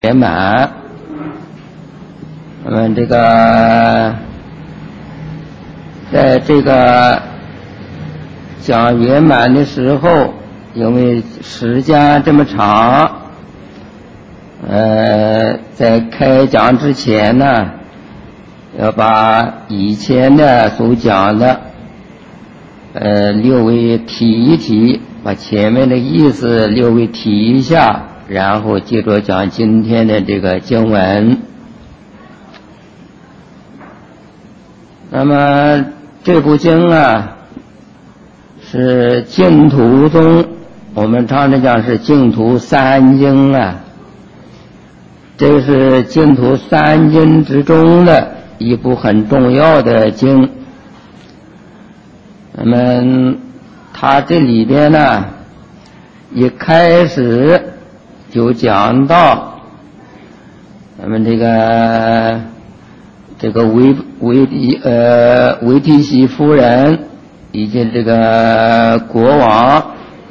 圆满。这个在这个讲圆满的时候，因为时间这么长，在开讲之前呢，要把以前的所讲的略微提一提，把前面的意思略微提一下，然后接着讲今天的这个经文。那么这部经啊，是净土宗，我们常常讲是净土三经啊，这是净土三经之中的一部很重要的经。那么它这里边呢，一开始就讲到咱们这个维提西夫人以及这个国王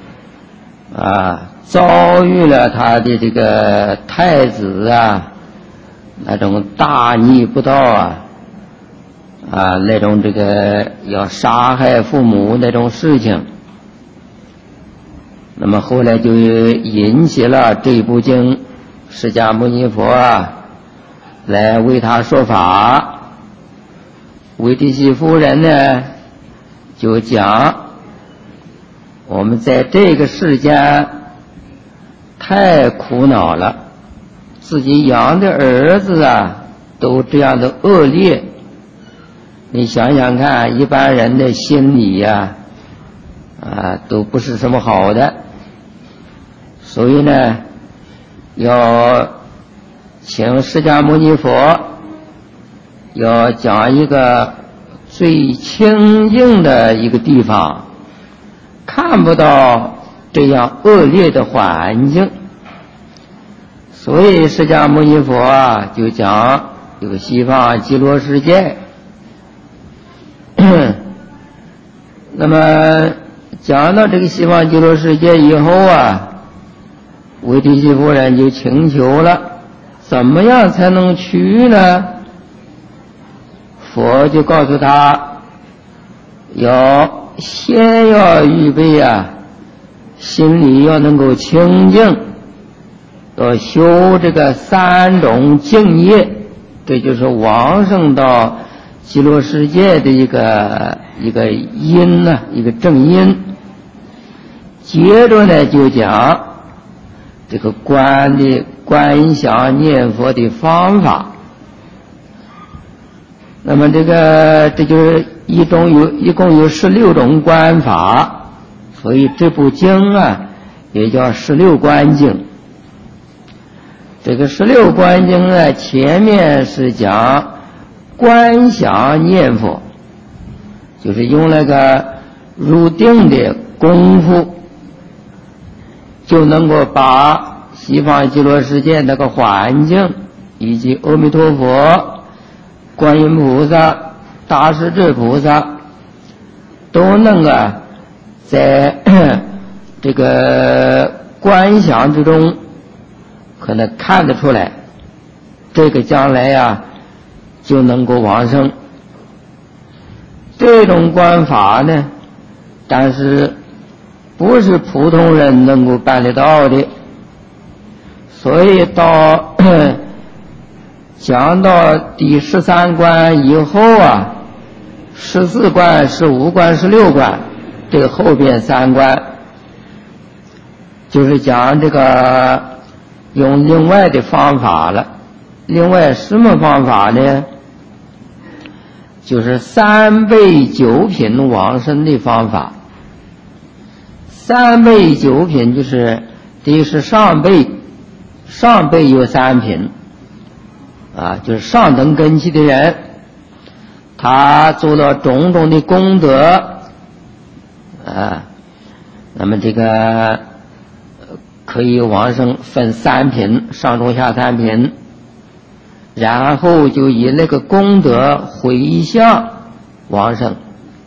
遭遇了他的这个太子那种大逆不道那种这个要杀害父母那种事情。那么后来就引起了这部经，释迦牟尼佛来为他说法。维提西夫人呢就讲，我们在这个世间太苦恼了，自己养的儿子都这样的恶劣，你想想看，一般人的心理都不是什么好的。所以呢，要请释迦牟尼佛要讲一个最清净的一个地方，看不到这样恶劣的环境。所以释迦牟尼佛就讲有个西方极乐世界。那么讲到这个西方极乐世界以后维提西夫人就请求了，怎么样才能去呢？佛就告诉他，先要预备心里要能够清净，要修这个三种净业，这就是往生到极乐世界的一个因一个正因。接着呢就讲这个观想念佛的方法。那么这就是一共有16种观法，所以这部经也叫16观经。这个16观经前面是讲观想念佛，就是用那个入定的功夫，就能够把西方极乐世界那个环境以及阿弥陀佛、观音菩萨、大势至菩萨都能在这个观想之中可能看得出来，这个将来就能够往生。这种观法呢，但是不是普通人能够办得到的。所以讲到第13关以后14关、15关、16关，这个后边3关就是讲这个用另外的方法了。另外什么方法呢？就是3倍9品往生的方法。3倍9品就是第一是上辈有3品就是上等根器的人，他做了种种的功德那么这个可以往生，分3品，上中下3品，然后就以那个功德回向往生。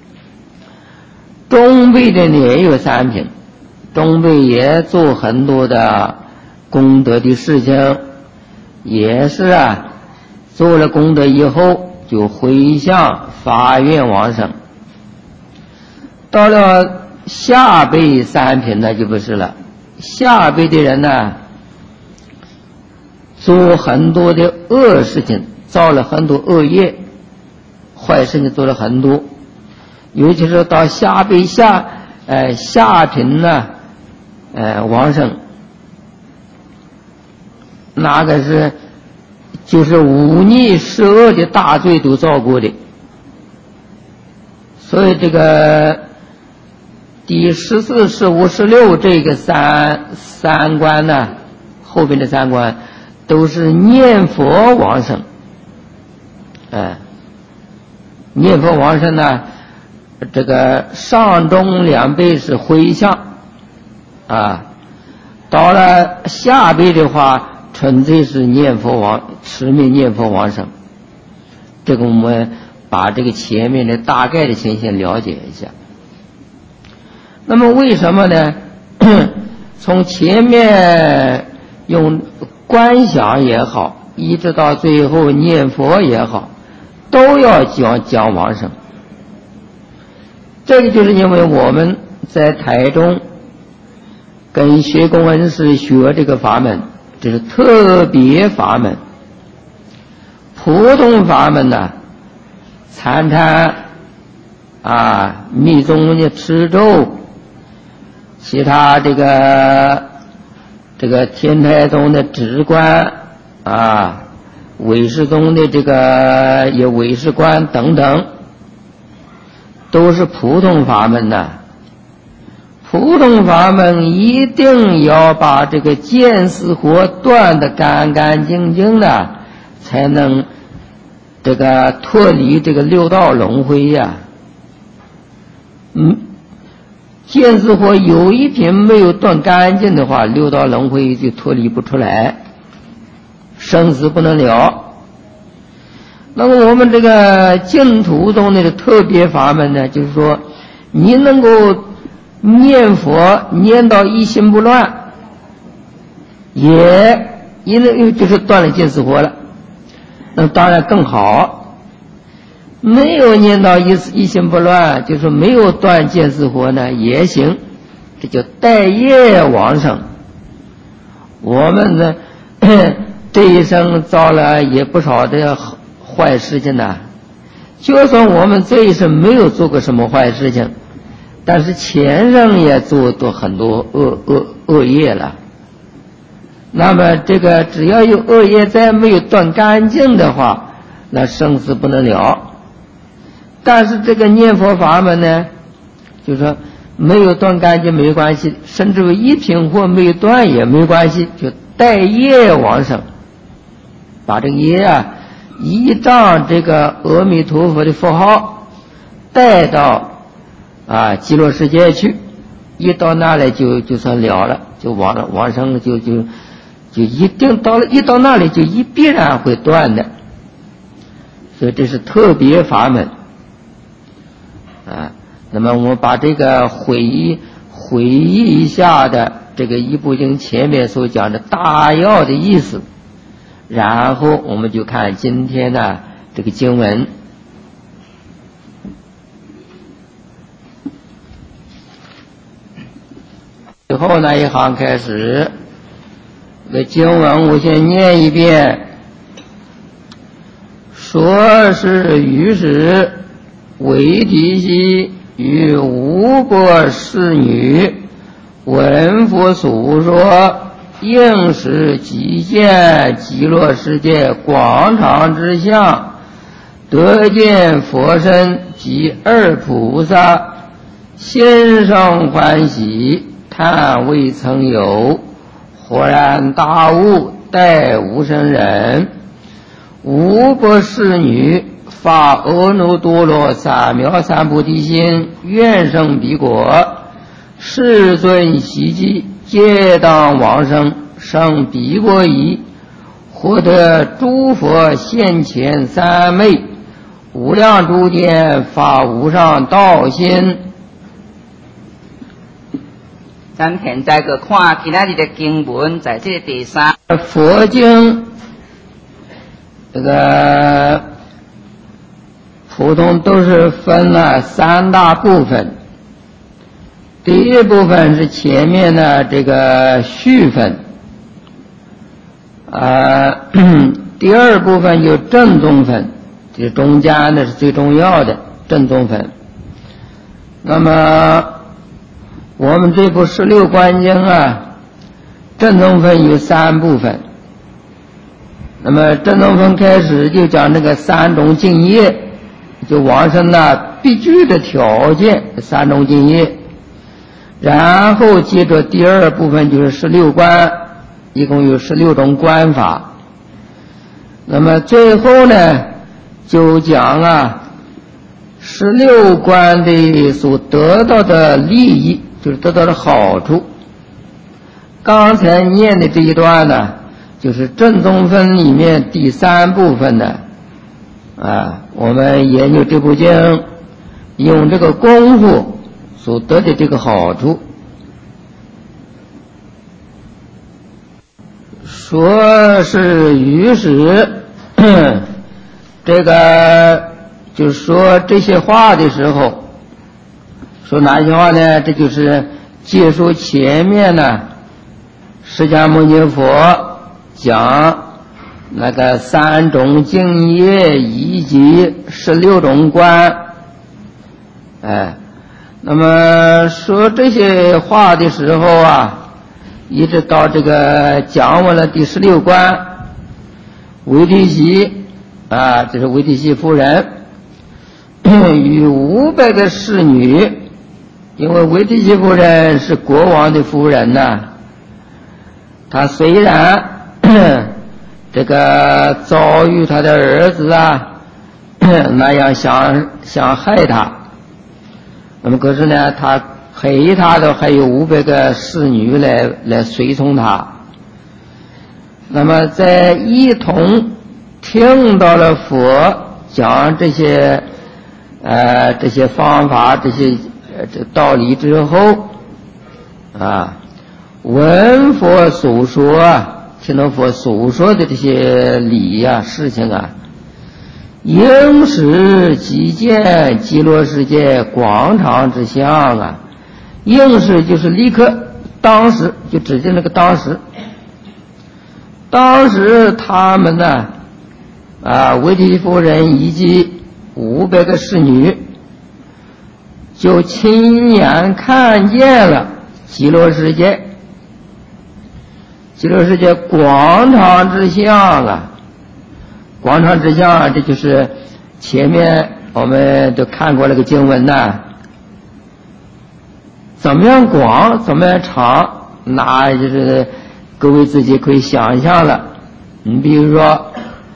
中辈的呢也有3品，中辈也做很多的功德的事情， 也是做了功德以后就回向发愿往生。到了下辈三品那就不是了，下辈的人呢，做很多的恶事情，造了很多恶业，坏事情做了很多，尤其是到下辈下品呢，往生，那个是就是忤逆十恶的大罪都造过的。所以这个第14、15、16这个三关呢，后边的三关都是念佛往生。念佛往生呢，这个上中两辈是回向到了下辈的话纯粹是念佛持名念佛往生。这个我们把这个前面的大概的情形了解一下。那么为什么呢？从前面用观想也好，一直到最后念佛也好，都要讲往生。这个就是因为我们在台中跟学公恩师学这个法门，这是特别法门。普通法门呢，参禅密宗的持咒，其他这个天台宗的止观唯识宗的这个有唯识观等等，都是普通法门的。普通法门一定要把这个见思惑断得干干净净的，才能这个脱离这个六道轮回见思惑有一品没有断干净的话，六道轮回就脱离不出来，生死不能了。那么我们这个净土中的特别法门呢，就是说你能够念佛念到一心不乱，也就是断了见思惑了，那当然更好。没有念到一心不乱，就是没有断见思惑呢也行，这叫带业往生。我们呢这一生造了也不少的坏事情呢，就算我们这一生没有做过什么坏事情，但是前生也做过很多恶业了。那么这个只要有恶业再没有断干净的话，那生死不能了。但是这个念佛法门呢，就是说没有断干净没关系，甚至于一品或没有断也没关系，就带业往生，把这个业依仗这个阿弥陀佛的符号带到极乐世界去，一到那里就算了了，就往生了，就一定一到那里就必然会断的。所以这是特别法门那么我们把这个回忆一下的这个一部经前面所讲的大要的意思，然后我们就看今天的这个经文。最后那一行开始，这个经文我先念一遍。说是于是为提西与吴国侍女闻佛诉说，应时即见极乐世界广场之相，得见佛身及二菩萨，心生欢喜，叹未曾有，豁然大悟，待无生人。无国侍女发阿耨多罗三藐三菩提心，愿生彼国。世尊悉记，皆当往生，生彼国矣。获得诸佛现前三昧，无量诸天发无上道心。 咱现在去看今仔日的经文，在这第三佛经这个普通都是分了3大部分。第一部分是前面的这个序分，第二部分有正宗分，这中间的是最重要的正宗分。那么我们这部16观经正宗分有3部分。那么正宗分开始就讲这个3种境业，就往生必具的条件3种境业。然后接着第二部分就是16观，一共有16种观法。那么最后呢，就讲16观的所得到的利益，就是得到的好处。刚才念的这一段呢，就是正宗分里面第3部分的我们研究这部经用这个功夫所得的这个好处。说是于是这个就说这些话的时候，说哪些话呢？这就是借说前面呢释迦牟尼佛讲那个3种境业以及16种观。那么说这些话的时候一直到这个讲完了第16观，维提西这是维提西夫人与500个侍女，因为维提西夫人是国王的夫人她虽然这个遭遇她的儿子那样想害她，那么可是呢，她陪她的还有500个侍女来随从她。那么在一同听到了佛讲这些方法这些道理之后闻佛所说听到佛所说的这些理事情应时即见极乐世界广场之相应时就是立刻，当时就指定那个当时。当时他们维提西夫人以及500个侍女就亲眼看见了极乐世界广场之相广场之相这就是前面我们都看过那个经文怎么样广怎么样长，那就是各位自己可以想象了。你比如说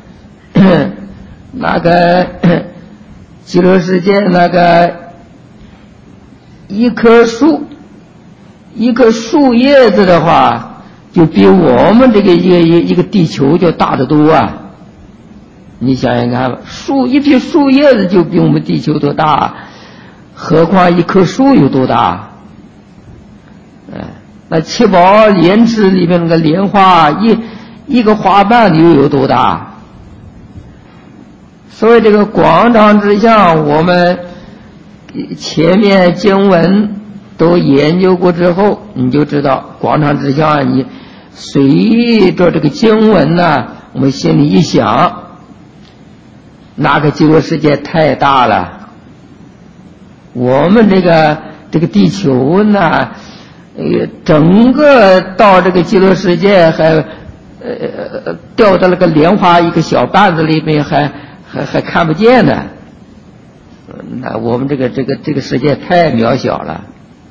那个极乐世界那个一棵树叶子的话，就比我们这个一个地球就大得多你想想看吧，一片树叶子就比我们地球多大，何况一棵树有多大？那七宝莲池里面那个莲花一个花瓣又有多大？所以这个广场之相，我们前面经文都研究过之后，你就知道广场之相，你随着这个经文我们心里一想，那个极乐世界太大了，我们这个地球整个到这个极乐世界还掉到那个莲花一个小瓣子里面还看不见呢。那我们这个世界太渺小了。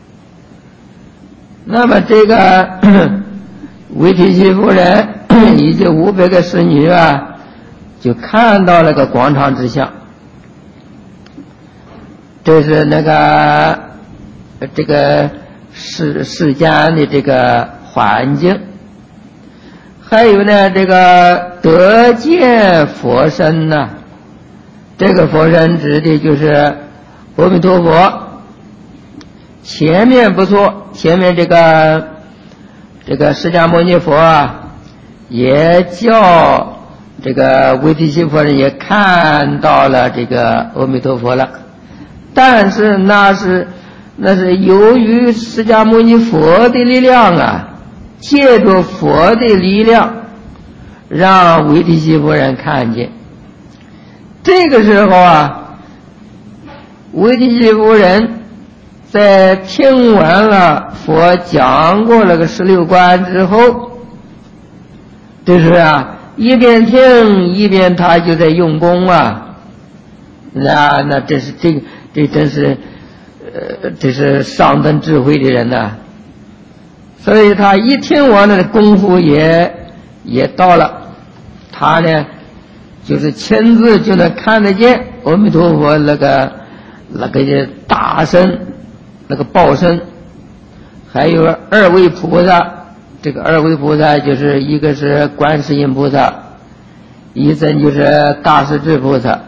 那么这个维提西夫人以及500个侍女就看到了个广场之相，这是那个这个世间的这个环境。还有呢，这个得见佛身这个佛身指的就是阿弥陀佛。前面不错，前面这个释迦牟尼佛也叫这个维提西夫人也看到了这个阿弥陀佛了，但是那是由于释迦牟尼佛的力量啊，借着佛的力量让维提西夫人看见。这个时候啊，维提西夫人在听完了佛讲过了个16观之后，这是啊，一边听一边他就在用功啊。那这真是这是上等智慧的人呐。所以他一听完了，功夫也到了，他呢就是亲自就能看得见阿弥陀佛那个大身，那个报身，还有二位菩萨。这个二位菩萨就是一个是观世音菩萨，一尊就是大势至菩萨，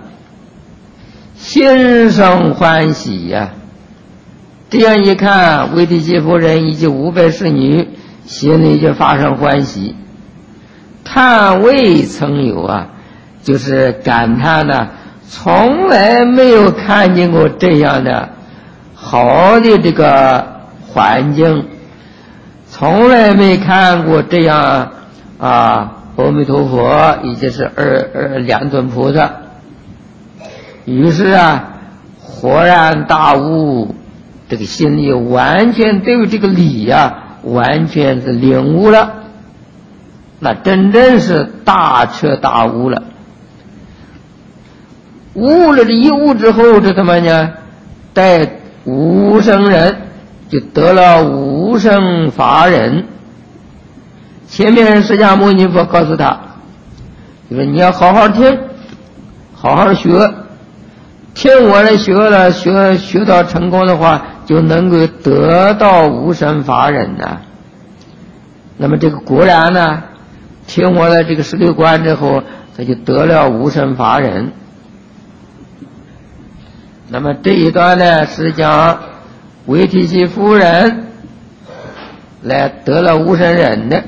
心生欢喜呀。这样一看，维提西夫人以及500侍女心里就发生欢喜，叹未曾有啊，就是感叹呢，从来没有看见过这样的好的这个环境，从来没看过这样啊，阿弥陀佛以及是两尊菩萨。于是啊，豁然大悟，这个心里完全对这个理啊，完全是领悟了，那真正是大彻大悟了。悟了这一悟之后，这怎么呢？带无生人，就得了无生法忍。前面释迦牟尼佛告诉他，就说你要好好听，好好学，听我的学到成功的话，就能够得到无生法忍呐。那么这个果然呢，听我的这个16观之后，他就得了无生法忍。那么这一段呢，是讲维提西夫人来得了无生忍的。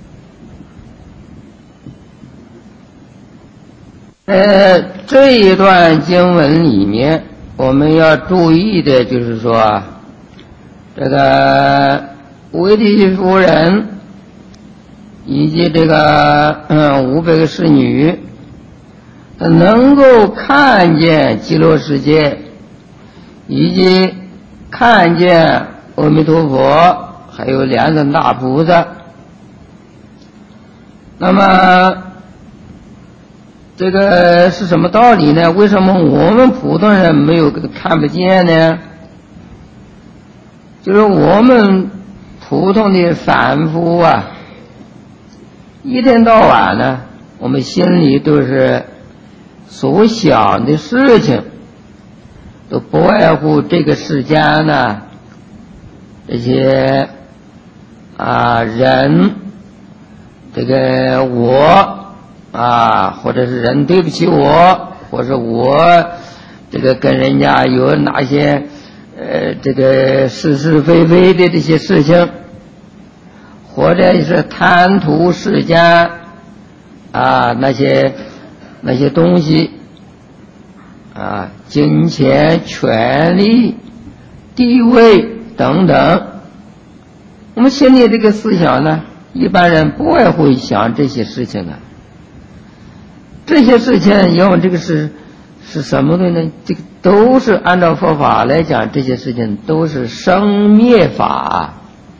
这一段经文里面，我们要注意的就是说，这个维提西夫人以及这个500个侍女，能够看见极乐世界，以及看见阿弥陀佛，还有两尊大菩萨。那么这个是什么道理呢？为什么我们普通人没有看不见呢？就是我们普通的凡夫啊，一天到晚呢，我们心里都是所想的事情，都不外乎这个世间呢，这些人，这个我或者是人对不起我，或者我这个跟人家有哪些这个是是非非的这些事情，或者是贪图世间那些东西金钱、权力、地位等等，我们心里这个思想呢，一般人不外乎想这些事情啊。这些事情要问这个是什么的呢？这个都是按照佛法来讲，这些事情都是生灭法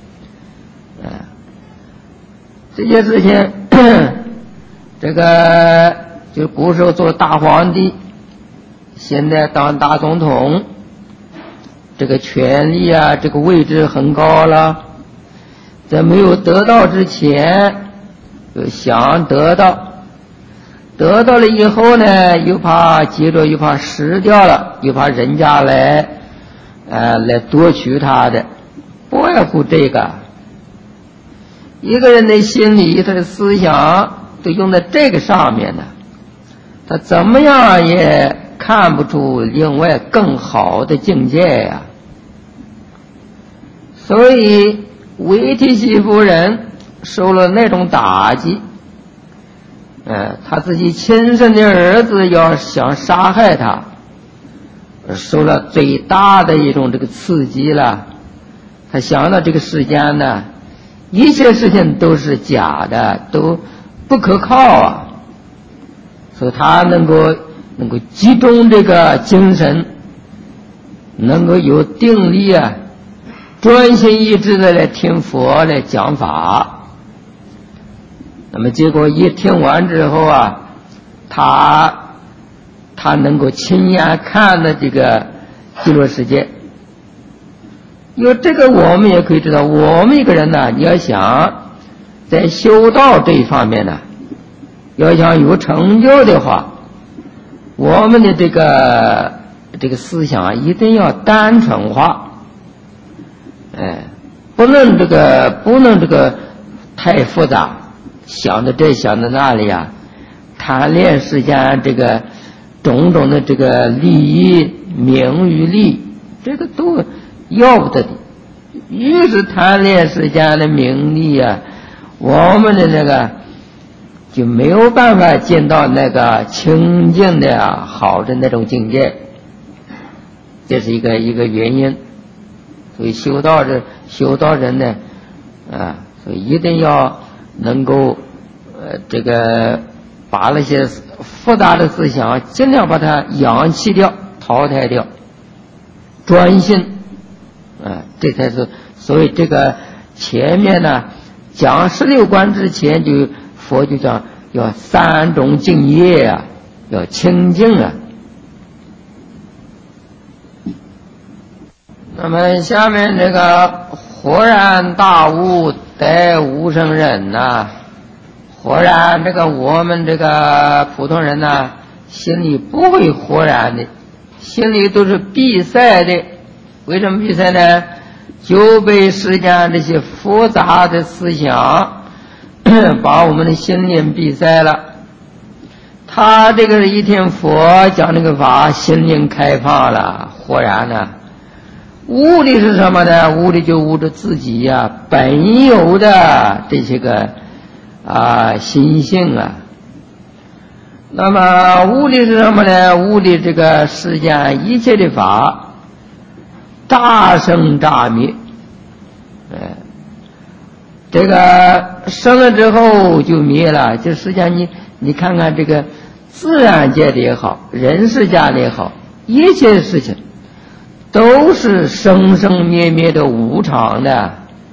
这些事情这个就古时候做大皇帝，现在当大总统，这个权力这个位置很高了，在没有得到之前就想得到，得到了以后呢，又怕接着又怕失掉了，又怕人家来夺取他的，不外乎这个。一个人的心理，他的思想都用在这个上面呢，他怎么样也看不出另外更好的境界呀。所以维提西夫人受了那种打击， 他自己亲生的儿子要想杀害他，受了最大的一种这个刺激了。他想到这个世间呢，一切事情都是假的，都不可靠啊，所以他能够集中这个精神，能够有定力啊，专心一致的来听佛来讲法。那么结果一听完之后啊，他能够亲眼看的这个极乐世界。因为这个我们也可以知道，我们一个人呢，你要想在修道这一方面呢，要想有成就的话，我们的这个思想啊，一定要单纯化，不能这个太复杂，想着这想着那里啊，贪恋世间这个种种的这个利益、名与利，这个都要不得的。越是贪恋世间的名利啊，我们的那个就没有办法见到那个清净的好的那种境界，这是一个原因。所以修道人呢，所以一定要能够这个把那些复杂的思想尽量把它扬弃掉、淘汰掉，专心，这才是。所以这个前面呢讲16观之前，就佛就讲要3种净业啊，要清净啊。那么下面这个豁然大悟得无生忍呐，豁然这个我们这个普通人呢，心里不会豁然的，心里都是闭塞的。为什么闭塞呢？就被世间这些复杂的思想把我们的心灵闭塞了。他这个一听佛讲这个法，心灵开放了，豁然了。悟的是什么呢？悟的就悟着自己呀，本有的这些个心性啊。那么悟的是什么呢？悟的这个世间一切的法大生大灭，这个生了之后就灭了。就实际上你看看这个自然界的也好，人世间的也好，一切事情都是生生灭灭的无常的，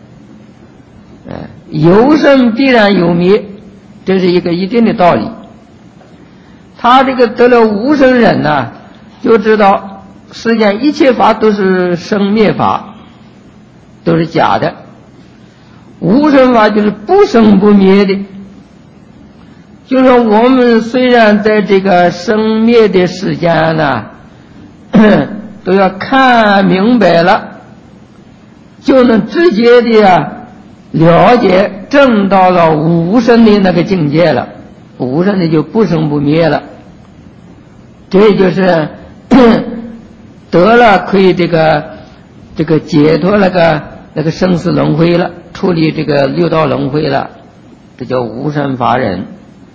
有生必然有灭，这是一个一定的道理。他这个得了无生忍呢，就知道世间一切法都是生灭法，都是假的。无生法就是不生不灭的，就是说我们虽然在这个生灭的世间呢都要看明白了，就能直接的了解证到了无生的那个境界了，无生的就不生不灭了。这就是得了可以这个解脱那个生死轮回了，处理这个六道轮回了，这叫无生法忍。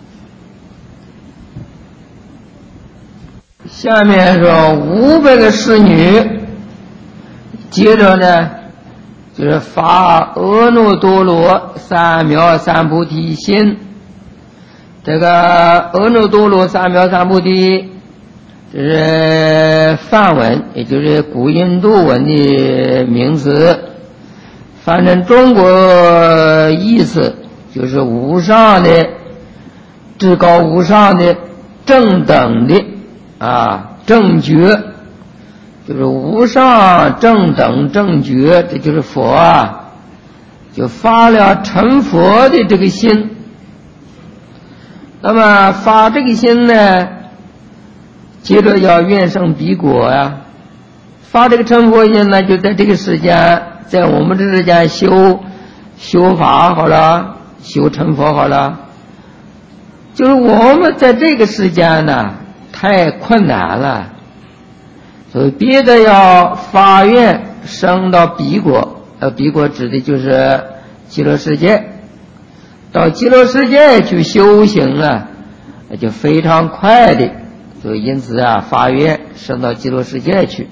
下面说500个侍女，接着呢就是发阿耨多罗三藐三菩提心。这个阿耨多罗三藐三菩提这是梵文，也就是古印度文的名词，反正中国意思就是无上的、至高无上的、正等的正觉，就是无上正等正觉，这就是佛啊，就发了成佛的这个心。那么发这个心呢，接着要愿生彼国呀，发这个成佛心呢，就在这个世间，在我们这世间修法好了，修成佛好了。就是我们在这个世间呢太困难了，所以别的要发愿升到彼国，彼国指的就是极乐世界，到极乐世界去修行了， 就非常快的，所以因此啊，发愿升到极乐世界去。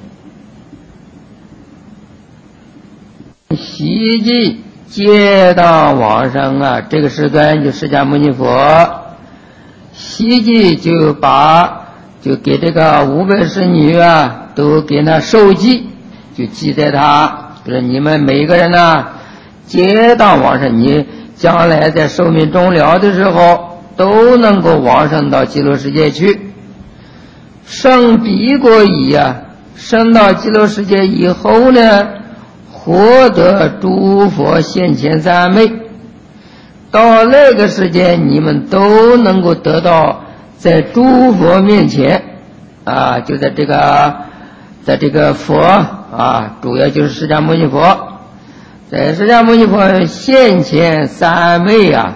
希冀皆当往生啊，这个时段就释迦牟尼佛，希冀就给这个500侍女啊，都给他授记，就记在他，就是你们每一个人呢，皆当往生，你将来在寿命终了的时候，都能够往生到极乐世界去。生彼国矣啊，生到极乐世界以后呢，获得诸佛现前三昧，到那个时间你们都能够得到在诸佛面前啊，就在这个佛啊，主要就是释迦牟尼佛，在释迦牟尼佛现前三昧啊，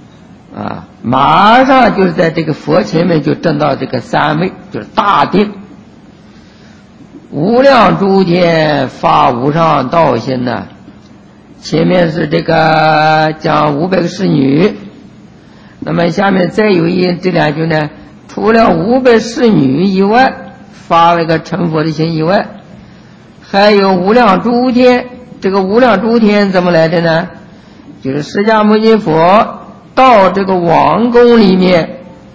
马上就是在这个佛前面就证到这个三昧，就是大定。无量诸天发无上道心呢，前面是这个讲500个侍女，那么下面再有这两句呢，除了500侍女以外，发了一个成佛的心以外，还有无量诸天。这个无量诸天怎么来的呢？就是释迦牟尼佛到这个王宫里面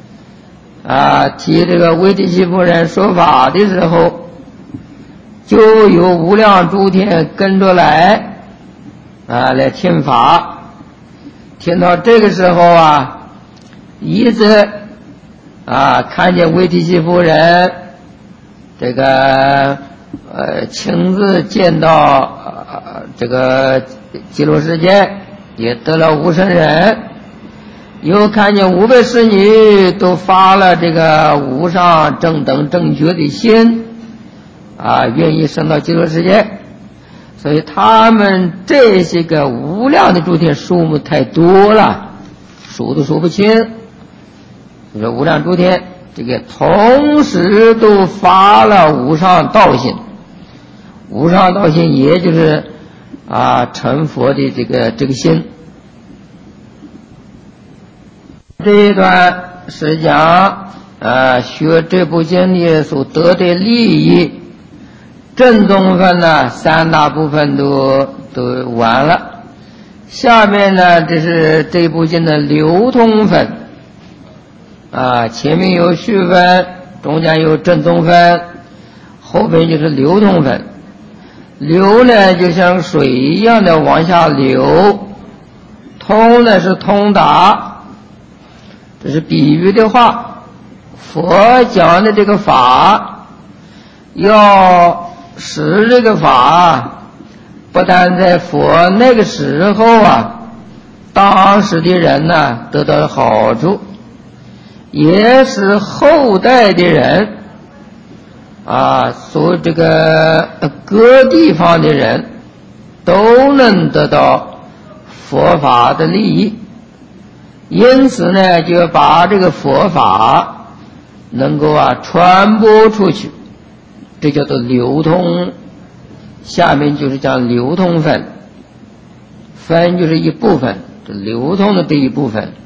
替这个维提西夫人说法的时候，就有无量诸天跟着来来听法。听到这个时候一直看见维提西夫人这个亲自见到这个极乐世界，也得了无生人，又看见500侍女都发了这个无上正等正觉的心愿意升到极乐世界。所以他们这些个无量的诸天数目太多了，数都数不清。就说无量诸天这个同时都发了无上道心，无上道心也就是成佛的这个心。这一段是讲学这部经里所得的利益，正宗分呢3大部分都完了。下面呢，这是这部经的流通分前面有序分，中间有正宗分，后边就是流通分。流呢就像水一样的往下流，通呢是通达，这是比喻的话。佛讲的这个法，要使这个法不但在佛那个时候当时的人呢得到好处，也使后代的人所这个各地方的人都能得到佛法的利益。因此呢，就把这个佛法能够传播出去，这叫做流通。下面就是讲流通分，分就是一部分，这流通的这一部分。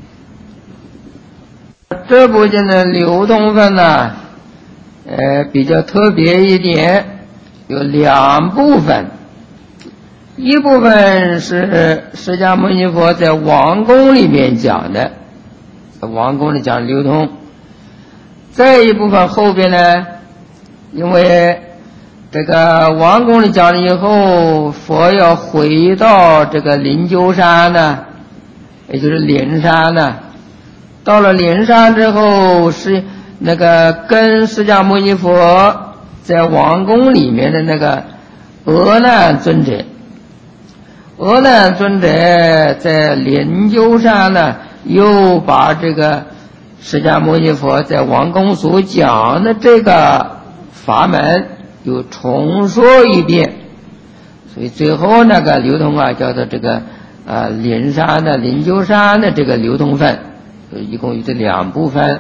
这部经的流通分呢比较特别一点，有2部分。一部分是释迦牟尼佛在王宫里面讲的，在王宫里讲流通。再一部分后边呢，因为这个王宫里讲了以后，佛要回到这个灵鹫山呢，也就是灵山呢。到了灵山之后，是那个跟释迦牟尼佛在王宫里面的那个阿难尊者，阿难尊者在灵鹫山呢，又把这个释迦牟尼佛在王宫所讲的这个法门又重说一遍，所以最后那个流通叫做这个灵山的灵鹫山的这个流通分，一共有这2部分。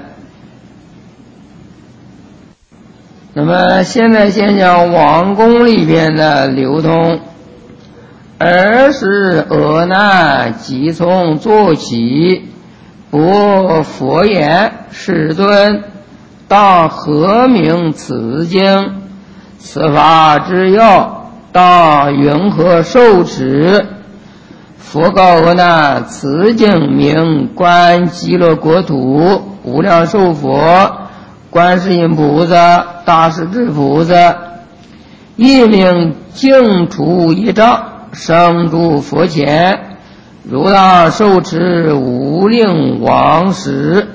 那么现在先讲王宫里边的流通。儿时阿难即从坐起， 不佛言：世尊，当何名此经？此法之要，当云何受持？佛告阿难：此经名观极乐国土无量寿佛、观世音菩萨、大势至菩萨，一名净除业障，生诸佛前，如当受持无令往时。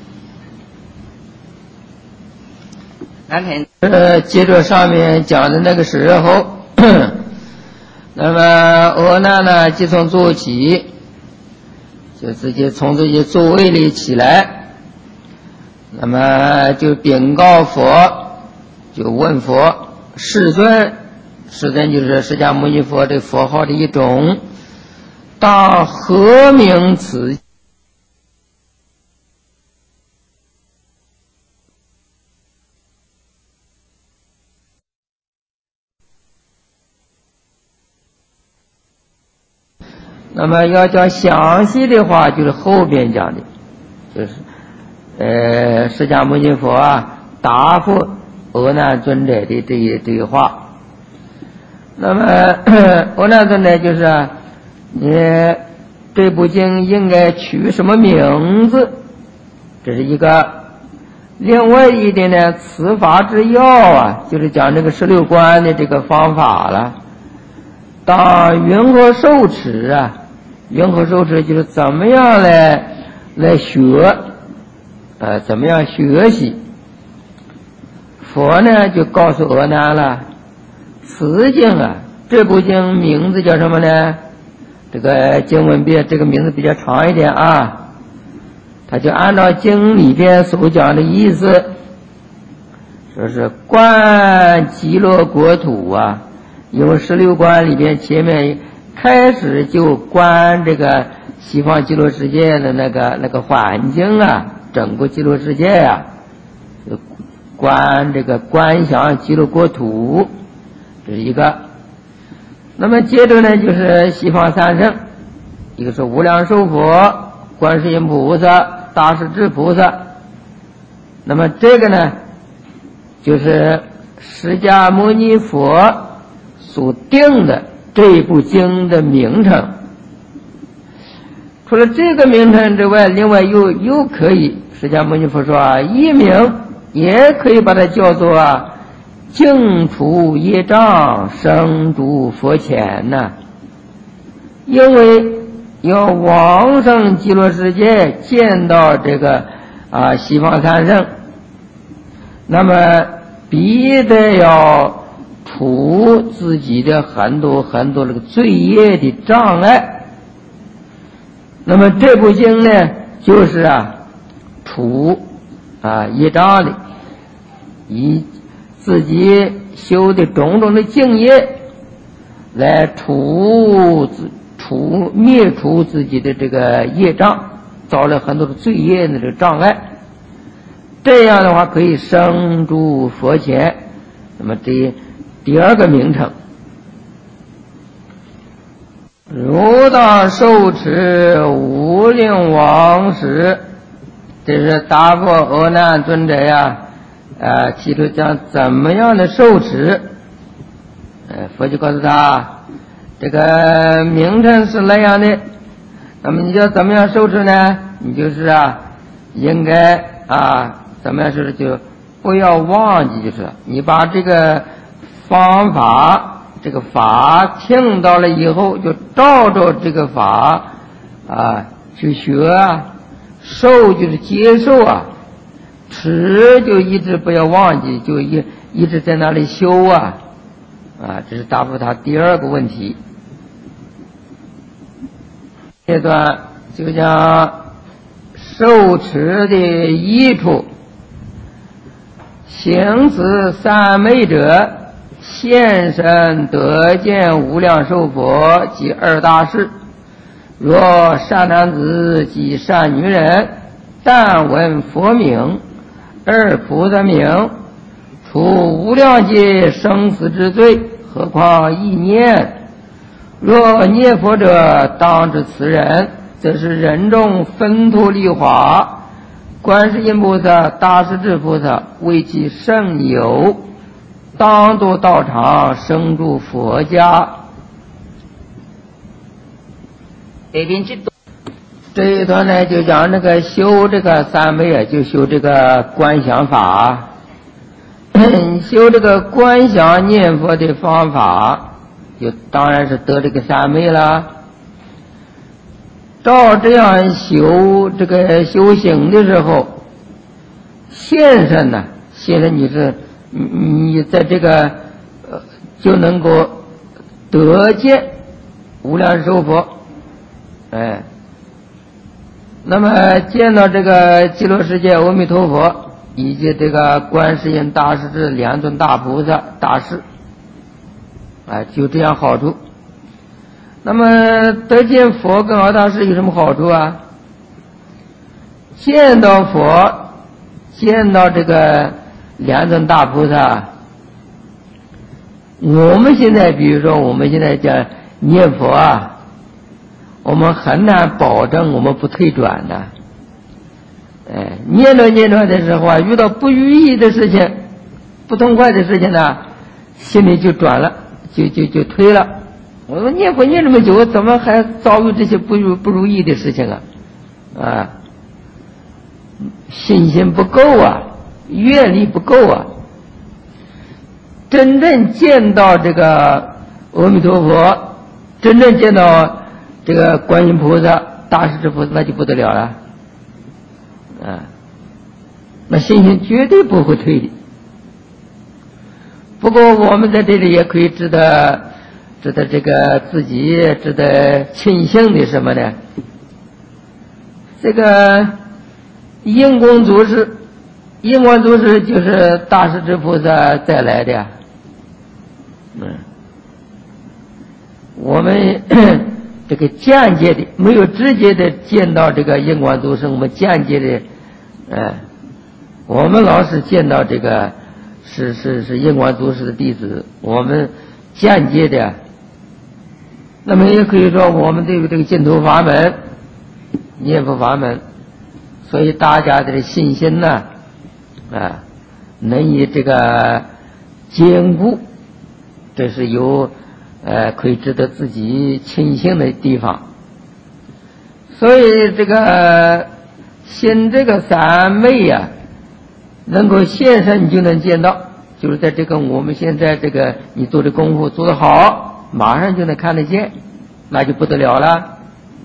接着上面讲的那个时候，那么阿难呢，即从坐起，就直接从这些座位里起来，那么就禀告佛，就问佛：世尊，世尊就是释迦牟尼佛这佛号的一种，当何名此？那么要讲详细的话，就是后边讲的，就是释迦牟尼佛答复阿难尊者的这一话。那么阿难尊者就是你这部经应该取什么名字？这是一个。另外一点呢，此法之要就是讲这个16观的这个方法了。当云何受持云何受持就是怎么样来学，怎么样学习。佛呢就告诉阿难了，此经这部经名字叫什么呢？这个经文这个名字比较长一点他就按照经里边所讲的意思，说是观极乐国土因为16观里边前面开始就观这个西方极乐世界的那个环境整个极乐世界观这个观想极乐国土，这是一个。那么接着呢，就是西方三圣，一个是无量寿佛、观世音菩萨、大势至菩萨。那么这个呢，就是释迦牟尼佛所定的这一部经的名称。除了这个名称之外，另外又可以，释迦牟尼佛说一名也可以把它叫做净除业障，生诸佛前因为要往生极乐世界，见到这个西方三圣，那么必得要除自己的很多很多这个罪业的障碍。那么这部经呢，就是除业障的，以自己修的种种的净业来灭除自己的这个业障，造了很多的罪业的这个障碍。这样的话可以生诸佛前。那么这第二个名称，如当受持无令往时，这是答复阿难尊者提出讲怎么样的受持。佛就告诉他，这个名称是那样的，那么你要怎么样受持呢？你就是应该怎么样受持，就不要忘记，就是你把这个方法这个法听到了以后，就照着这个法去学受就是接受持就一直不要忘记，就一直在那里修这是答复他第二个问题。这段就讲受持的益处。行此三昧者，现身得见无量寿佛及二大士。若善男子及善女人，但闻佛名、二菩萨名，除无量劫生死之罪，何况一念？若念佛者，当知此人这是人中分土利华，观世音菩萨、大势至菩萨为其圣友，当度道场，生住佛家。这一段呢，就讲这个修这个三昧啊，就修这个观想法，修这个观想念佛的方法，就当然是得这个三昧了。照这样修这个修行的时候，现身呢，现身你在这个就能够得见无量寿佛，哎。那么见到这个极乐世界阿弥陀佛以及这个观世音大势至两尊大菩萨大士，就这样好处。那么得见佛跟阿大士有什么好处啊？见到佛，见到这个两尊大菩萨，我们现在比如说我们现在叫念佛啊，我们很难保证我们不退转的。念着的时候啊，遇到不如意的事情、不痛快的事情呢，心里就转了，就退了。我说念佛念这么久，怎么还遭遇这些不如意的事情啊？信心不够啊，阅历不够啊。真正见到这个阿弥陀佛，真正见到这个观音菩萨、大势至菩萨，那就不得了了，那信心绝对不会退的。不过我们在这里也可以值得这个自己值得庆幸的什么呢？这个应光祖师就是大势至菩萨带来的，我们这个间接的，没有直接的见到这个应光祖师，我们间接的，我们老是见到这个是应光祖师的弟子，我们间接的。那么也可以说我们对于这个净土法门、念佛法门，所以大家的信心呢，能以这个坚固，这是有可以值得自己庆幸的地方。所以这个信这个三昧啊，能够现身就能见到，就是在这个我们现在这个你做的功夫做得好，马上就能看得见，那就不得了了。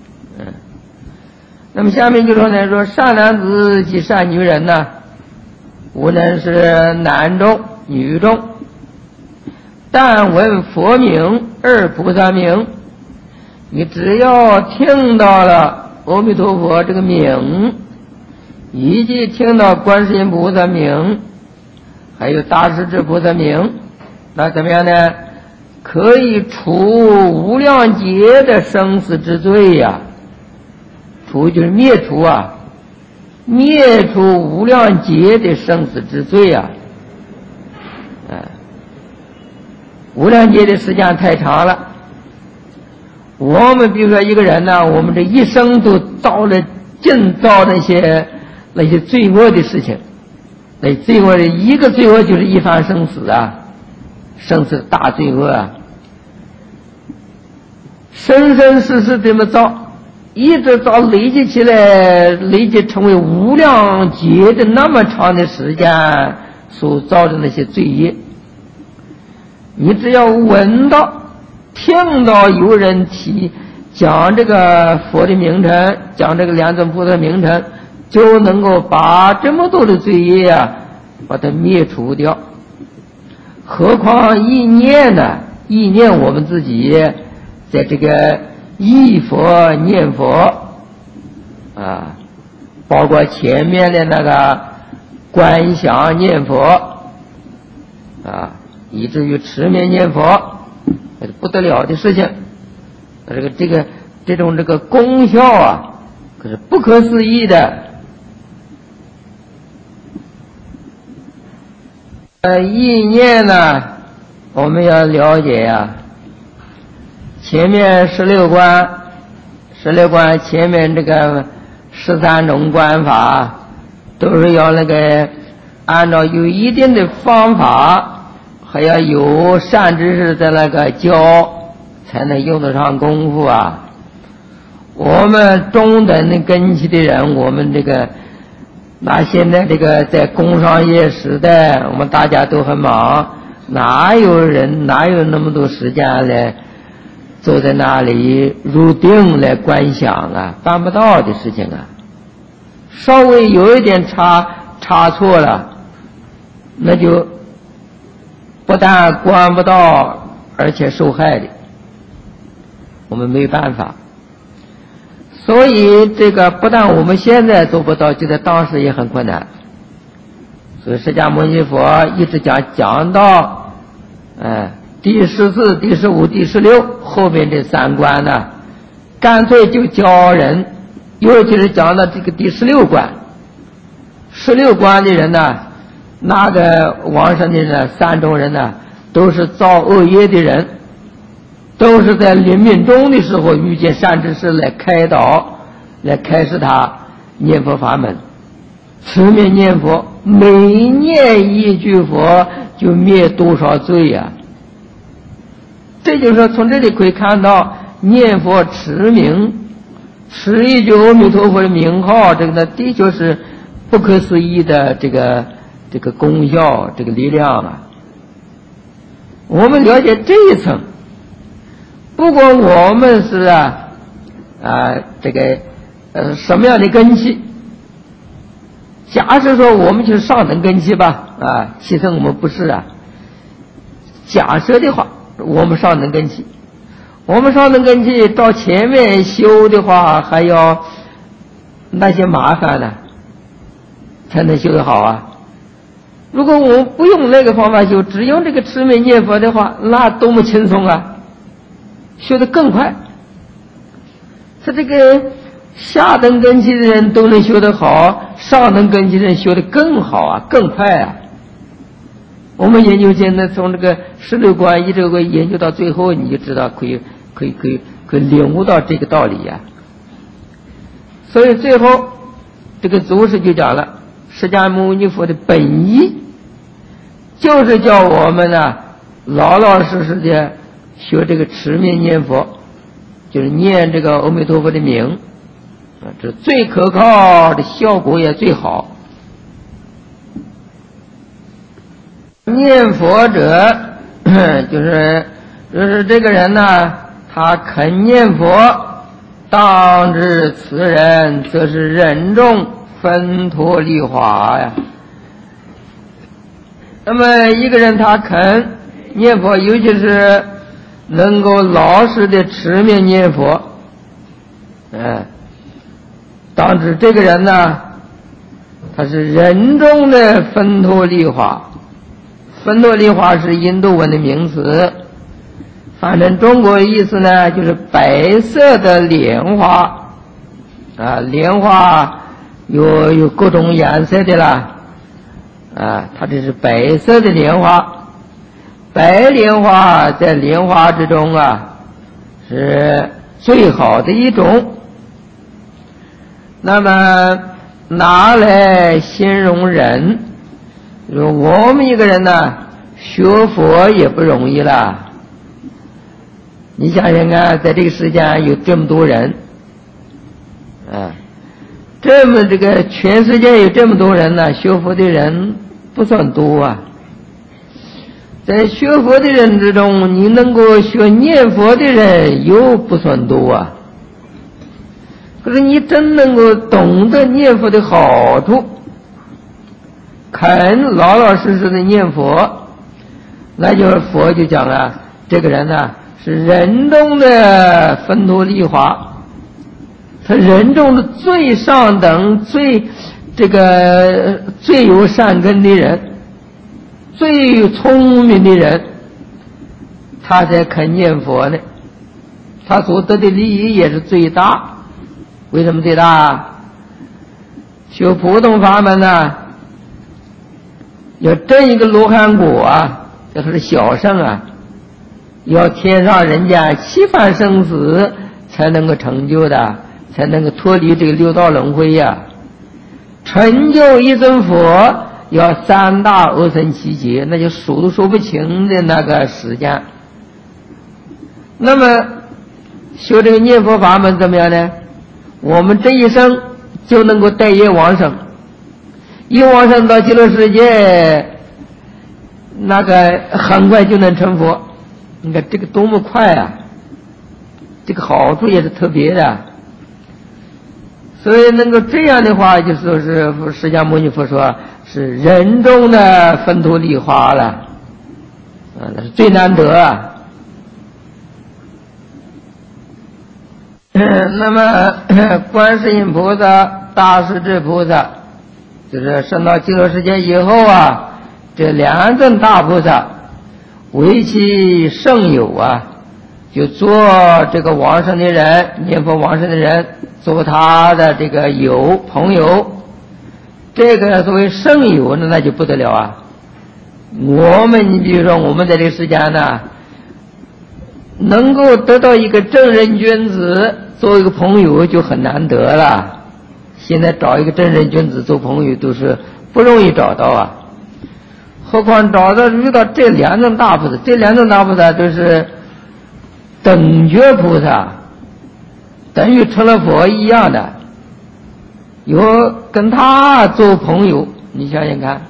那么下面就说呢，说善男子及善女人呢，无论是男众女众，但闻佛名二菩萨名，你只要听到了阿弥陀佛这个名，以及听到观世音菩萨名，还有大势至菩萨名，那怎么样呢？可以除无量劫的生死之罪呀。除就是灭除啊，灭除无量劫的生死之罪啊。无量劫的时间太长了，我们比如说一个人呢，我们这一生都造那些罪恶的事情，那罪恶的一个罪恶就是一犯生死啊，生死大罪恶啊，生生世世这么造，一直到累积起来，累积成为无量劫的那么长的时间所造的那些罪业，你只要闻到、听到有人讲这个佛的名称，讲这个两尊菩萨名称，就能够把这么多的罪业啊，把它灭除掉。何况意念呢？意念我们自己在这个忆佛念佛包括前面的那个观想念佛以至于持名念佛，不得了的事情。这种功效啊，可是不可思议的。意念呢，我们要了解前面16 16观前面这个13种观法，都是要那个按照有一定的方法，还要有善知识在那个教，才能用得上功夫啊。我们中等的根器的人，我们这个那现在这个在工商业时代，我们大家都很忙，哪有那么多时间来坐在那里入定来观想啊？办不到的事情啊。稍微有一点差错了，那就不但观不到，而且受害的。我们没办法。所以这个不但我们现在做不到，就在当时也很困难。所以释迦牟尼佛一直讲到第14、第15、第16后面这3关呢，干脆就教人，尤其是讲到这个第16关。16关的人呢，那个往生的人3种人呢，都是造恶业的人，都是在临命终的时候遇见善知识来开导，来开示他念佛法门。持名念佛，每念一句佛就灭多少罪呀。这就是说，从这里可以看到，念佛持名，持一句阿弥陀佛的名号，这个呢的确是不可思议的这个功效，这个力量啊。我们了解这一层，不管我们是什么样的根器，假设说我们就是上等根器吧，其实我们不是啊。假设的话，我们上等根器，到前面修的话，还要那些麻烦呢，才能修得好啊。如果我们不用那个方法修，只用这个持名念佛的话，那多么轻松啊，修得更快。他这个下等根器的人都能修得好，上等根器的人修得更好啊，更快啊。我们研究现在从这个16观一直会研究到最后，你就知道可以领悟到这个道理呀。所以最后这个祖师就讲了，释迦牟尼佛的本意就是叫我们呢老老实实的学这个持名念佛，就是念这个阿弥陀佛的名，这最可靠的，效果也最好。念佛者就是这个人呢，他肯念佛，当知此人则是忍众分脱利华呀。那么一个人他肯念佛，尤其是能够老实的持名念佛，当知这个人呢，他是忍众的分脱利华。分脱利华是印度文的名词，反正中国意思呢就是白色的莲花莲花有各种颜色的啦，它这是白色的莲花。白莲花在莲花之中是最好的一种。那么拿来形容人，我们一个人呢学佛也不容易了。你想想看，在这个世界有这么多人这个全世界有这么多人呢，学佛的人不算多啊。在学佛的人之中，你能够学念佛的人又不算多啊。可是你真能够懂得念佛的好处，肯老老实实的念佛，那就是佛就讲了，这个人呢是人中的分脱利华，他人中的最上等、最有善根的人，最聪明的人，他才肯念佛呢。他所得的利益也是最大。为什么最大？学普通法门呢，要证一个罗汉果这是小圣要天上人家7番生死才能够成就的，才能够脱离这个六道轮回呀。成就一尊佛要3大阿僧祇劫，那就数都数不清的那个时间。那么修这个念佛法门怎么样呢？我们这一生就能够带业往生，一往生到极乐世界，那个很快就能成佛。你看这个多么快啊！这个好处也是特别的。所以能够这样的话，就说是释迦牟尼佛说是人中的粪土梨花了，那是最难得啊。那么观世音菩萨、大势至菩萨，就是升到极乐世界以后啊，这2尊大菩萨为其圣友啊，就做这个往生的人，念佛往生的人，做他的这个友朋友。这个作为圣友呢，那就不得了啊。我们你比如说我们在这个世间呢，能够得到一个正人君子做一个朋友就很难得了。现在找一个正人君子做朋友都是不容易找到啊，何况遇到这2尊大菩萨，这2尊大菩萨都是等觉菩萨，等于成了佛一样的，有跟他做朋友，你想想看，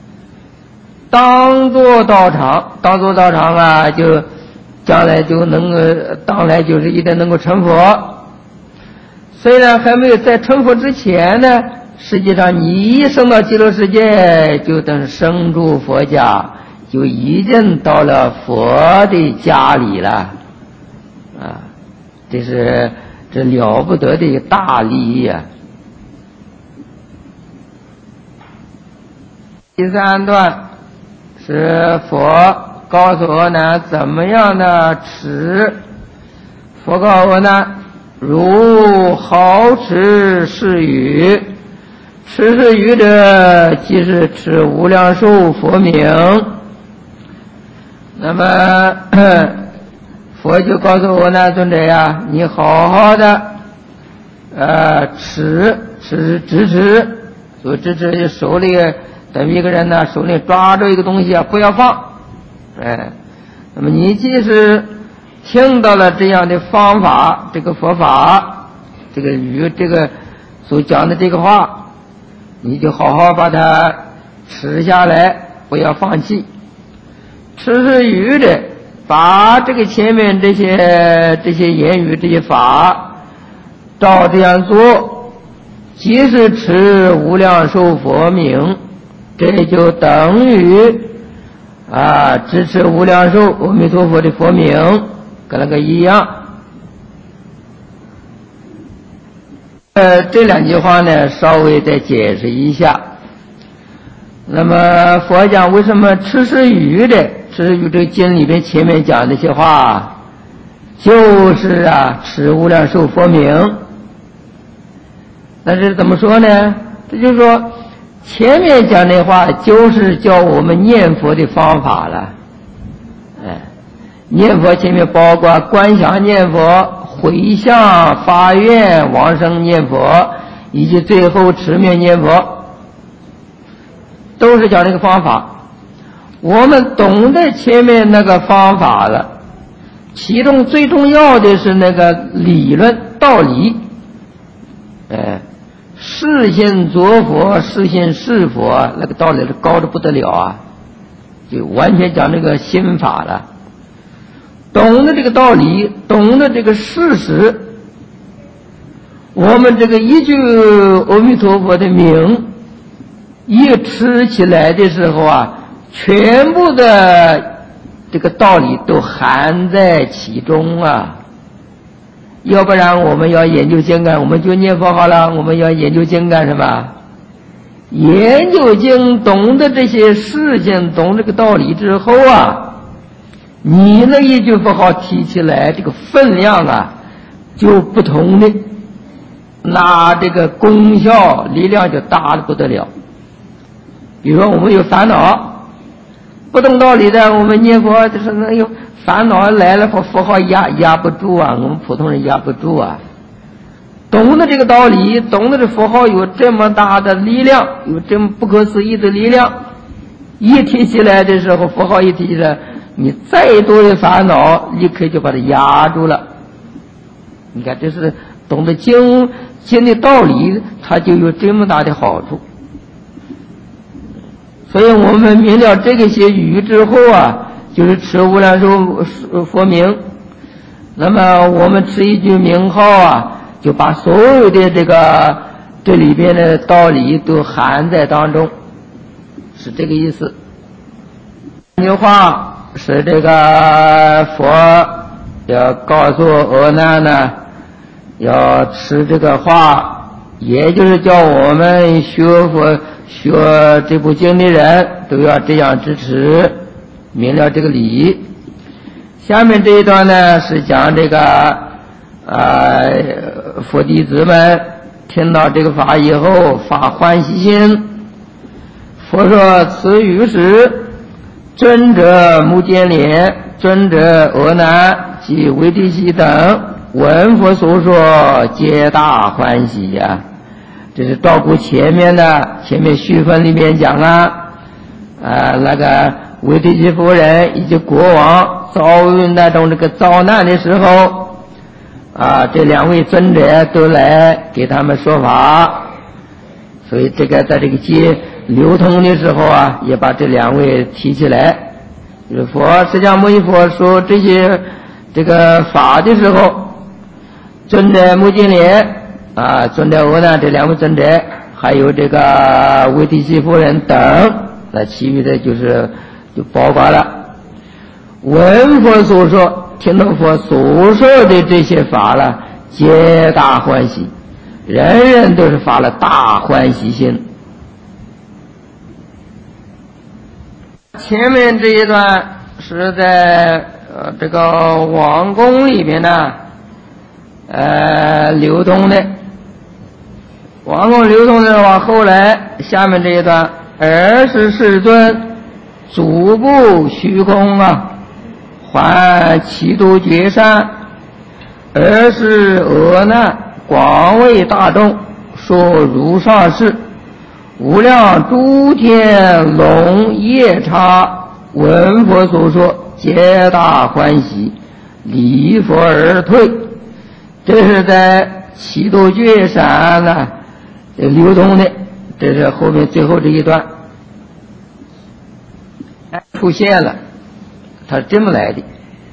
当作道场啊，就将来就能够，当来就是一定能够成佛。虽然还没有在成佛之前呢，实际上你一升到极乐世界，就等生住佛家，就已经到了佛的家里了啊！这了不得的一个大利益啊！第3段是佛告诉阿难怎么样的持。佛告阿难：如好持是语，持是语者，即是持无量寿佛名。那么佛就告诉阿难尊者呀，你好好的持支持，所以支持手里等于一个人呢，手里抓着一个东西啊，不要放。那么你即使听到了这样的方法，这个佛法，这个这个所讲的这个话，你就好好把它持下来，不要放弃。持是语的，把这个前面这些言语这些法照这样做，即是持无量寿佛名，这就等于支持无量寿阿弥陀佛的佛名，跟那个一样。这2句话呢，稍微再解释一下。那么佛讲为什么持是语的，持是语这个经里边前面讲这些话，就是持无量寿佛名。但是怎么说呢？这就是说前面讲的话就是教我们念佛的方法了。念佛前面包括观想念佛、回向发愿往生念佛，以及最后持名念佛，都是讲这个方法。我们懂得前面那个方法了，其中最重要的是那个理论道理。是心作佛，是心是佛，那个道理是高的不得了啊，就完全讲这个心法了。懂得这个道理，懂得这个事实，我们这个一句阿弥陀佛的名一持起来的时候啊，全部的这个道理都含在其中啊。要不然我们要研究经干，我们就念佛好了，我们要研究经干什么？研究经，懂得这些事情，懂这个道理之后啊，你那一句佛号提起来，这个分量啊就不同的，那这个功效力量就大的不得了。比如说我们有烦恼，不懂道理的，我们念佛就是哎呦烦恼来了，佛号压不住啊，我们普通人压不住啊。懂得这个道理，懂得这佛号有这么大的力量，有这么不可思议的力量，一提起来的时候，佛号一提起来，你再多的烦恼立刻就把它压住了。你看，这是懂得经的道理，它就有这么大的好处。所以我们明了这个些语之后啊，就是持无量寿佛名。那么我们持一句名号啊，就把所有的这里边的道理都含在当中，是这个意思。这句话是这个佛要告诉阿难呢，要持这个话，也就是叫我们学佛学这部经的人都要这样支持，明了这个理。下面这一段呢是讲这个佛弟子们听到这个法以后发欢喜心。佛说：此语时，尊者目犍连、尊者阿难及维提悉等闻佛所说，皆大欢喜呀。这是照顾前面续分里面讲那个维提悉夫人以及国王遭遇那种这个遭难的时候这两位尊者都来给他们说法，所以这个在这个流通的时候也把这两位提起来。就是佛释迦牟尼佛说这个法的时候，尊者目犍连尊者阿难这两位尊者，还有这个维提悉夫人等，那其余的就包括了。闻佛所说，听到佛所说的这些法了，皆大欢喜，人人都是发了大欢喜心。前面这一段是在这个王宫里面呢流通的。王宫流通的话，后来下面这一段，尔时世尊足部虚空还其度绝山，尔时阿难广为大众说如上事，无量诸天龙夜叉闻佛所说，皆大欢喜，礼佛而退。这是在其度绝山流通的，这是后面最后这一段出现了，它是这么来的，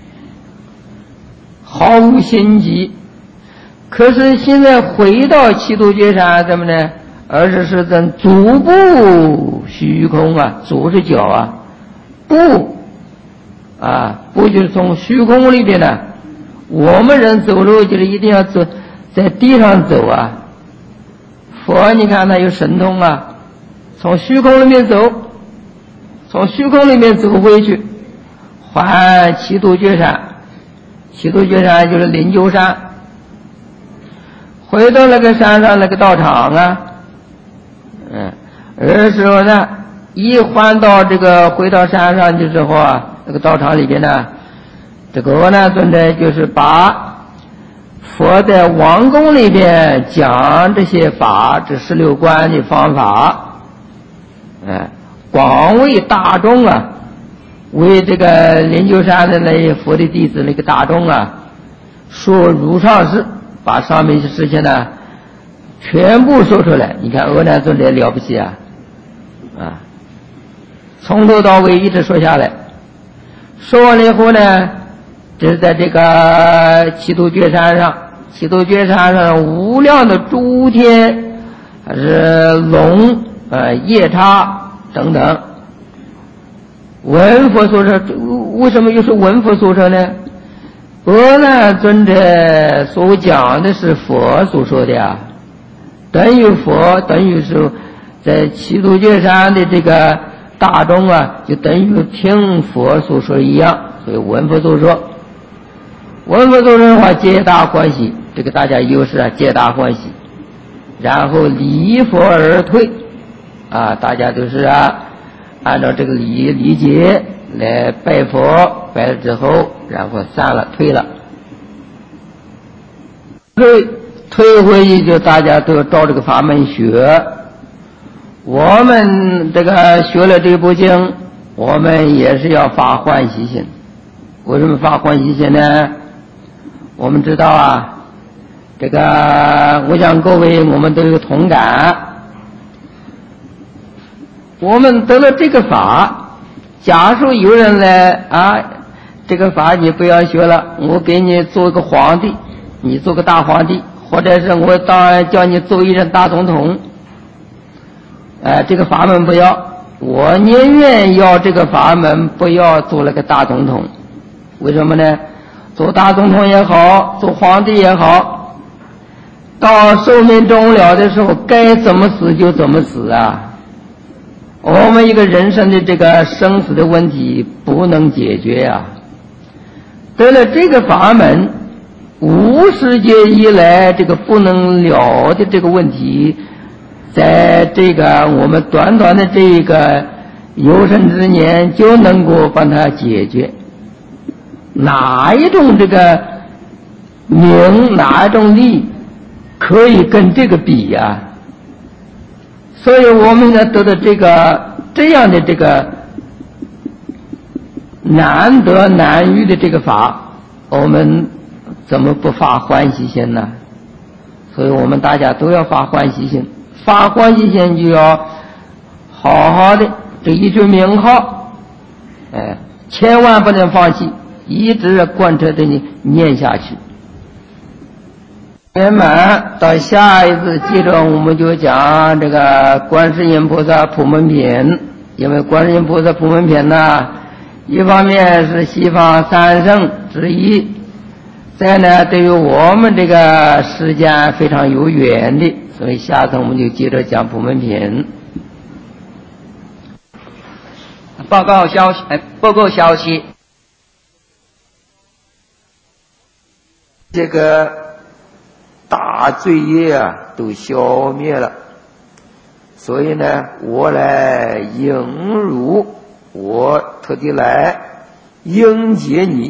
毫无心机。可是现在回到其度绝山怎么呢？而是在足部虚空足是脚步步就是从虚空里边呢。我们人走路就是一定要走在地上走佛你看他有神通从虚空里面走，从虚空里面走回去，还其度绝山。其度绝山就是灵鹫山，回到那个山上那个道场而时候呢，一换到回到山上的时候那个道场里边呢，这个阿难尊者就是把佛在王宫里边讲这些法，这16观的方法广为大众为这个灵鹫山的那些佛的弟子那个大众说如上事，把上面一些事情呢全部说出来。你看阿难尊者了不起从头到尾一直说下来。说完了以后呢，这是在这个其度绝山上，其度绝山上无量的诸天还是龙夜叉等等闻佛所说。为什么又是闻佛所说呢？阿难尊者所讲的是佛所说的等于佛，等于是在其度绝山的这个大众就等于听佛所说一样，所以闻佛所说。闻佛所说的话，皆大欢喜，这个大家有事皆大欢喜，然后礼佛而退大家都是按照这个理解来拜佛白了之后，然后散了，退了。退回去就大家都要照这个法门学。我们这个学了这部经，我们也是要发欢喜心。为什么发欢喜心呢？我们知道啊，这个我想各位我们都有同感。我们得了这个法，假如有人来啊，这个法你不要学了，我给你做个皇帝，你做个大皇帝，或者是我叫你做一任大总统，这个法门不要，我宁愿要这个法门，不要做了个大总统。为什么呢？做大总统也好，做皇帝也好，到寿命终了的时候，该怎么死就怎么死啊！我们一个人生的这个生死的问题不能解决呀。得了这个法门，无世界以来这个不能了的这个问题，在这个我们短短的这个有生之年就能够把它解决。哪一种这个名，哪一种利可以跟这个比呀？所以我们呢得到这样的这个难得难遇的这个法，我们怎么不发欢喜心呢？所以我们大家都要发欢喜心。发欢喜心就要好好的这一句名号，千万不能放弃，一直贯彻的念下去。圆满到下一次接着我们就讲这个观世音菩萨普门品。因为观世音菩萨普门品呢，一方面是西方三圣之一，再呢对于我们这个时间非常有缘的，所以下次我们就接着讲普门品。 报告消息， 这个大罪业啊都消灭了，所以呢我来迎入，我特地来迎接你。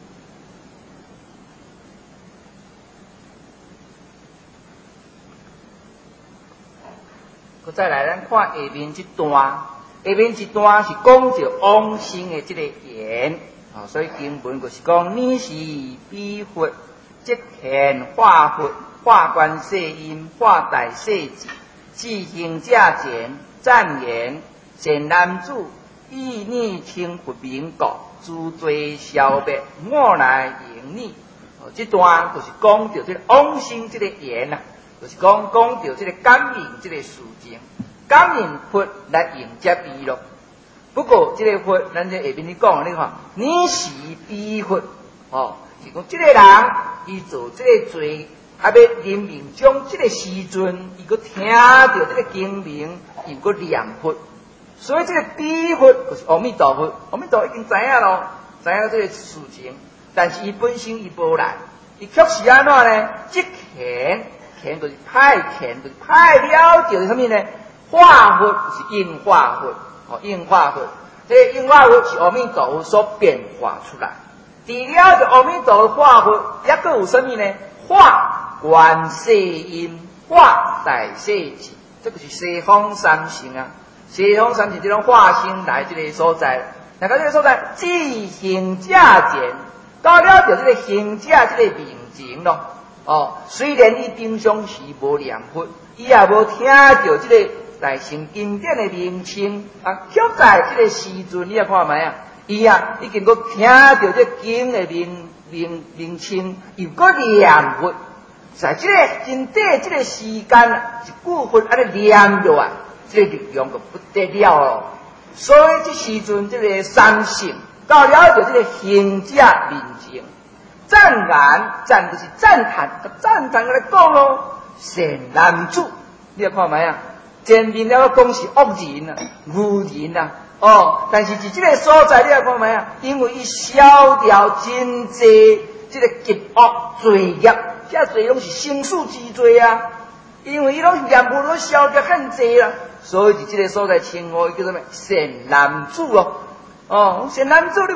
再来咱看下面这段，下面这段是讲着往生的这个言，所以经文就是讲你是彼佛，即现化佛，化观世音，化大世智，自行者前赞言：善男子，以你听佛名告，诸罪消灭，我来迎你。这段就是讲着这个往生这个言啊。就是讲到这个感应这个事情，感应佛来迎接伊咯。不过这个佛，咱这下面你讲的看，你是彼佛，是讲这个人伊做这个罪，要临命终这个时阵，伊个听到这个经名，伊个念佛，所以这个彼佛就是阿弥陀佛。阿弥陀佛已经知影咯，知影这个事情，但是伊本身伊无来，伊却是安怎呢？即显。显就是派遣，就是派了就是什么呢？化佛就是应化佛，应化佛。这个应化佛是阿弥陀佛所变化出来。除了就阿弥陀佛化佛，还佫有什么呢？化观世音，化大世智，这个是西方三圣啊。西方三圣这种化身来这个所在，那个这个所在自行者前，到了就这个行者这个名前咯。虽然伊平常时无念佛，伊也无听到这个大乘经典的名称，却在这个时阵，你也看卖啊，伊已经佫听到这经的名称，又佫念佛，在这个真短这个时间一句佛安尼念落来，这个力量就不得了咯。所以这时阵这个三圣到了就这个行者面前。赞言，赞就是赞叹来讲咯。善男子，你要看卖啊？前面了讲是恶人啊、愚人啊，但是伫这个所在，你要看卖啊？因为伊消掉真济这个极恶罪业，这罪拢是生死之罪啊。因为伊拢是念佛都消掉很济啦，所以伫这个所在称呼伊叫做咩？善男子咯。善男子你看。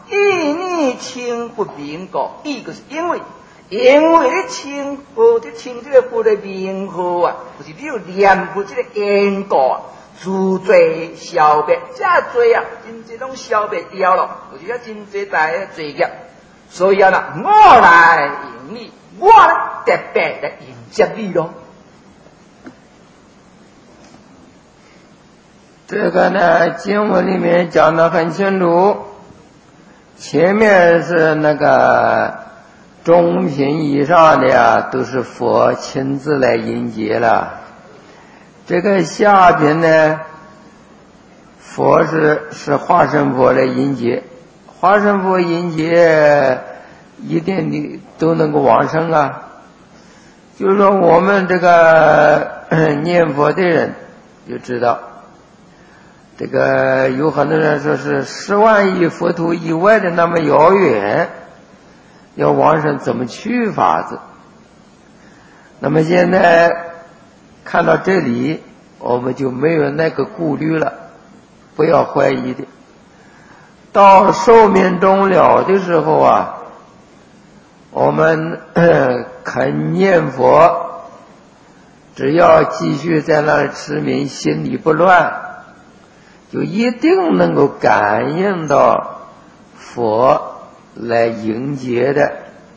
以你称不明故，伊就是因为你称佛，你称这个佛的名号啊，就是你有念佛这个因果啊，诸罪消灭，这罪啊，真侪拢消灭掉了，就是遐真侪大的罪业。所以啊，我来迎你，我特别来迎接你咯。 这个呢，经文里面讲得很清楚，前面是那个中品以上的呀，都是佛亲自来迎接了。这个下品呢，佛是化身佛来迎接，化身佛迎接一定的都能够往生啊。就是说我们这个念佛的人就知道，这个有很多人说是10万亿佛土以外的那么遥远，要往生怎么去法子？那么现在看到这里，我们就没有那个顾虑了，不要怀疑的。到寿命终了的时候啊，我们肯念佛，只要继续在那里持名，心里不乱，就一定能够感应到佛来迎接的。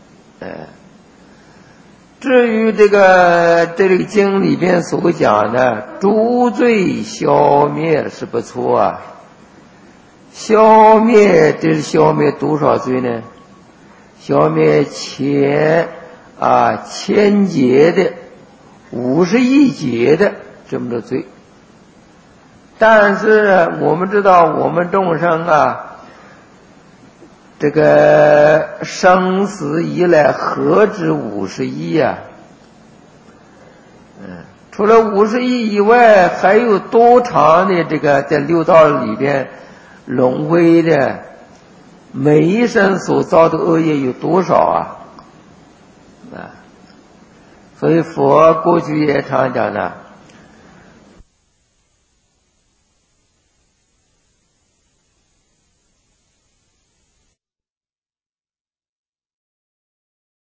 至于这个经里边所讲的诸罪消灭是不错啊，消灭这是消灭多少罪呢？消灭千劫的50亿劫的这么多罪。但是我们知道我们众生啊，这个生死以来何止50亿啊？除了50亿以外，还有多长的这个在六道里边轮回的，每一生所造的恶业有多少啊？所以佛过去也常讲的，